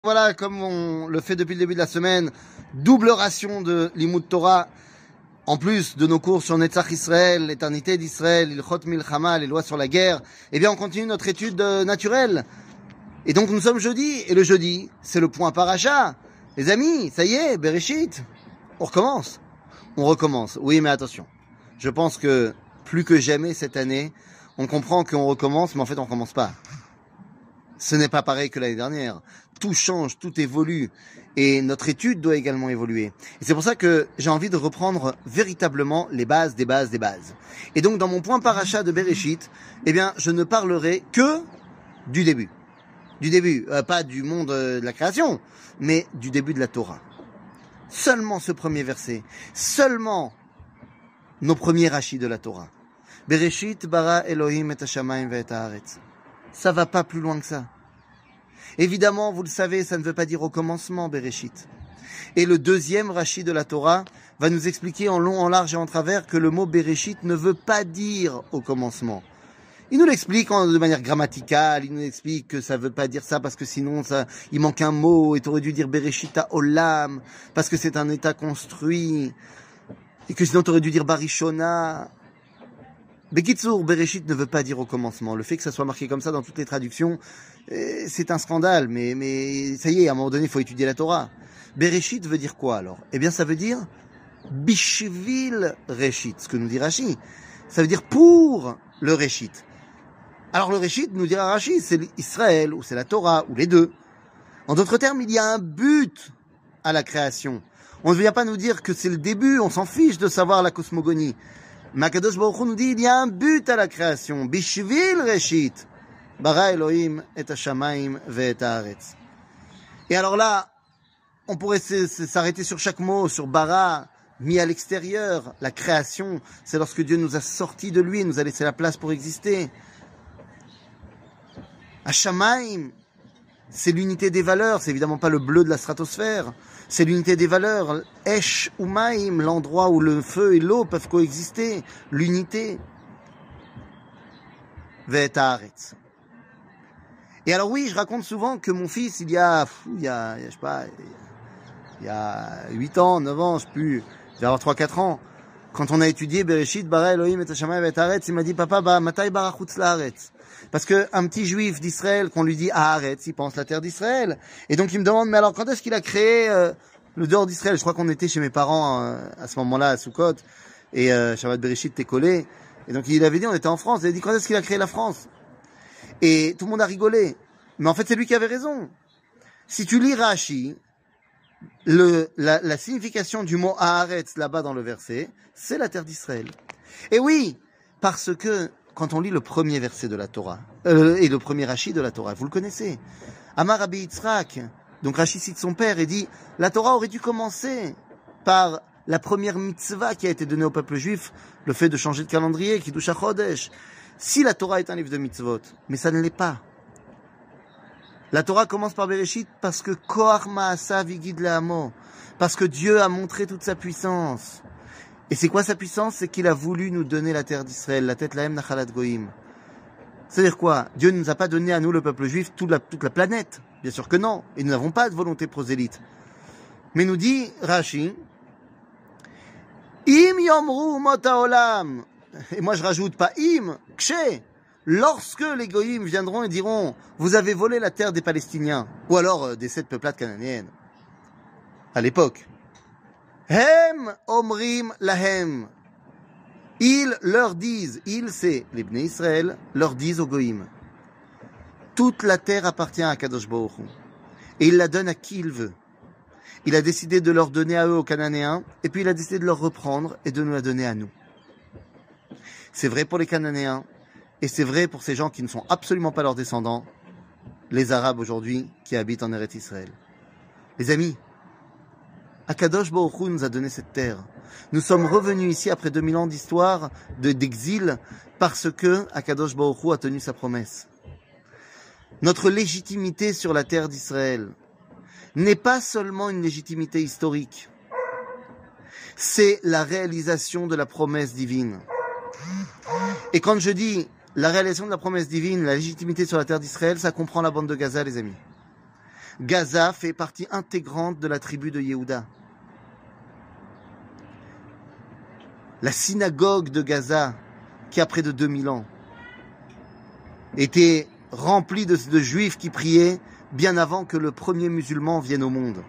Voilà, comme on le fait depuis le début de la semaine, double ration de Limoud Torah, en plus de nos cours sur Netzach Israël, l'éternité d'Israël, Ilchot Milchama, les lois sur la guerre, eh bien on continue notre étude naturelle. Et donc nous sommes jeudi, et le jeudi, c'est le point paracha. Les amis, ça y est, Bereshit, on recommence. On recommence, oui mais attention. Je pense que plus que jamais cette année, on comprend qu'on recommence, mais en fait on recommence pas. Ce n'est pas pareil que l'année dernière. Tout change, tout évolue. Et notre étude doit également évoluer. Et c'est pour ça que j'ai envie de reprendre véritablement les bases des bases des bases. Et donc, dans mon point paracha de Bereshit, eh bien, je ne parlerai que du début. Du début. Pas du monde de la création, mais du début de la Torah. Seulement ce premier verset. Seulement nos premiers rachis de la Torah. Bereshit bara Elohim et hashamayim ve'et haaretz. Ça va pas plus loin que ça. Évidemment, vous le savez, ça ne veut pas dire au commencement, Bereshit. Et le deuxième Rashi de la Torah va nous expliquer en long, en large et en travers que le mot Bereshit ne veut pas dire au commencement. Il nous l'explique de manière grammaticale, il nous explique que ça veut pas dire ça parce que sinon il manque un mot et tu aurais dû dire Bereshit Olam parce que c'est un état construit et que sinon tu aurais dû dire Barishona. Bekitsour, Bereshit ne veut pas dire au commencement. Le fait que ça soit marqué comme ça dans toutes les traductions, c'est un scandale, mais ça y est, à un moment donné, il faut étudier la Torah. Bereshit veut dire quoi alors? Eh bien, ça veut dire Bishvil Reshit, ce que nous dit Rashi. Ça veut dire pour le Reshit. Alors le Reshit, nous dira Rashi, c'est Israël, ou c'est la Torah, ou les deux. En d'autres termes, il y a un but à la création. On ne vient pas nous dire que c'est le début, on s'en fiche de savoir la cosmogonie. Makadosh Baruch Hu nous dit, il y a un but à la création. Bishvil Reshit. Bara Elohim et hashamayim ve'et haaretz. Et alors là, on pourrait s'arrêter sur chaque mot, sur bara, mis à l'extérieur. La création, c'est lorsque Dieu nous a sortis de lui, nous a laissé la place pour exister. Hashamayim, c'est l'unité des valeurs, c'est évidemment pas le bleu de la stratosphère, c'est l'unité des valeurs. Esh ou Maïm, l'endroit où le feu et l'eau peuvent coexister, l'unité. Ve'et haaretz. Et alors oui, je raconte souvent que mon fils, il y a 8 ans, 9 ans, je sais plus, je vais avoir 3-4 ans, quand on a étudié Bereshit, bara Elohim et hashamayim ve'et haaretz, il m'a dit, papa, matai bara chutz la'aretz. Parce que un petit juif d'Israël, qu'on lui dit haaretz, il pense la terre d'Israël. Et donc il me demande, mais alors quand est-ce qu'il a créé le dehors d'Israël? Je crois qu'on était chez mes parents à ce moment-là, à Sukkot, et Shabbat Bereshit t'es collé. Et donc il avait dit, on était en France, il a dit, quand est-ce qu'il a créé la France? Et tout le monde a rigolé. Mais en fait, c'est lui qui avait raison. Si tu lis Rashi, la signification du mot haaretz là-bas dans le verset, c'est la terre d'Israël. Et oui, parce que quand on lit le premier verset de la Torah, et le premier Rashi de la Torah, vous le connaissez. Amar Rabbi Yitzhak, donc Rashi cite son père et dit, la Torah aurait dû commencer par la première mitzvah qui a été donnée au peuple juif, le fait de changer de calendrier, Kiddush HaChodesh. Si la Torah est un livre de mitzvot, mais ça ne l'est pas. La Torah commence par Bereshit parce que Koach Ma'asa Vigid Le'amo, parce que Dieu a montré toute sa puissance. Et c'est quoi sa puissance? C'est qu'il a voulu nous donner la terre d'Israël, la tête Lahem Nachalat Goïm. C'est-à-dire quoi? Dieu ne nous a pas donné à nous, le peuple juif, toute la planète. Bien sûr que non. Et nous n'avons pas de volonté prosélyte. Mais nous dit Rashi, Im Yomru Mot Haolam. Et moi je rajoute pas im, kshe. Lorsque les goïms viendront et diront, vous avez volé la terre des Palestiniens, ou alors des 7 peuplades cananéennes, à l'époque. Hem omrim lahem. Ils leur disent, ils c'est les Bnei Israël, leur disent aux goïms, toute la terre appartient à Kadosh Baruch Hu. Et il la donne à qui il veut. Il a décidé de leur donner à eux, aux Cananéens, et puis il a décidé de leur reprendre et de nous la donner à nous. C'est vrai pour les Cananéens, et c'est vrai pour ces gens qui ne sont absolument pas leurs descendants, les Arabes aujourd'hui qui habitent en Eretz Israël. Les amis, Akadosh Baruch Hu nous a donné cette terre. Nous sommes revenus ici après 2000 ans d'histoire, d'exil, parce que Akadosh Baruch Hu a tenu sa promesse. Notre légitimité sur la terre d'Israël n'est pas seulement une légitimité historique, c'est la réalisation de la promesse divine. Et quand je dis la réalisation de la promesse divine, la légitimité sur la terre d'Israël, ça comprend la bande de Gaza, les amis. Gaza fait partie intégrante de la tribu de Yehuda. La synagogue de Gaza, qui a près de 2000 ans, était remplie de juifs qui priaient bien avant que le premier musulman vienne au monde.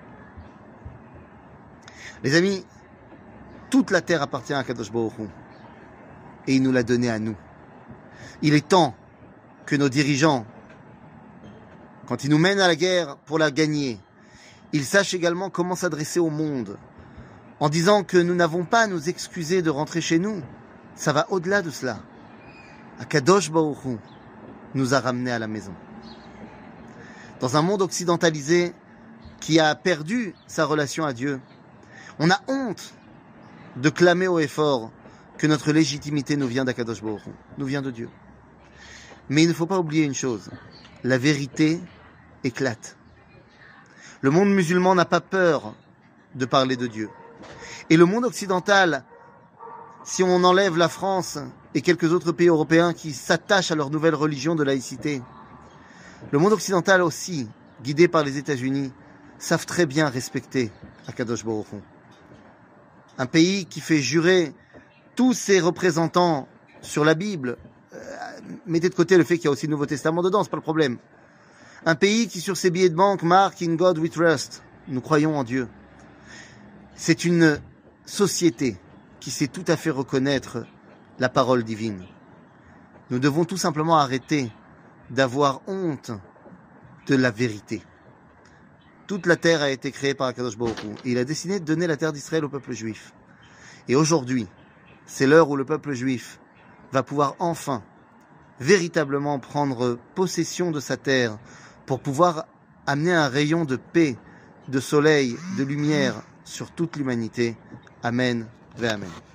Les amis, toute la terre appartient à Kadosh Baruch Hu, et il nous l'a donnée à nous. Il est temps que nos dirigeants, quand ils nous mènent à la guerre pour la gagner, ils sachent également comment s'adresser au monde, en disant que nous n'avons pas à nous excuser de rentrer chez nous. Ça va au-delà de cela. Akadosh Baruch Hu nous a ramenés à la maison. Dans un monde occidentalisé qui a perdu sa relation à Dieu, on a honte de clamer haut et fort que notre légitimité nous vient d'Akadosh Baruch Hu, nous vient de Dieu. Mais il ne faut pas oublier une chose, la vérité éclate. Le monde musulman n'a pas peur de parler de Dieu. Et le monde occidental, si on enlève la France et quelques autres pays européens qui s'attachent à leur nouvelle religion de laïcité, le monde occidental aussi, guidé par les États-Unis, savent très bien respecter Akadosh Baruch Hu. Un pays qui fait jurer tous ses représentants sur la Bible, mettez de côté le fait qu'il y a aussi le Nouveau Testament dedans, c'est pas le problème. Un pays qui sur ses billets de banque marque In God we trust, nous croyons en Dieu. C'est une société qui sait tout à fait reconnaître la parole divine. Nous devons tout simplement arrêter d'avoir honte de la vérité. Toute la terre a été créée par Akadosh Baruch Hu et il a décidé de donner la terre d'Israël au peuple juif. Et aujourd'hui, c'est l'heure où le peuple juif va pouvoir enfin véritablement prendre possession de sa terre pour pouvoir amener un rayon de paix, de soleil, de lumière sur toute l'humanité. Amen ve Amen.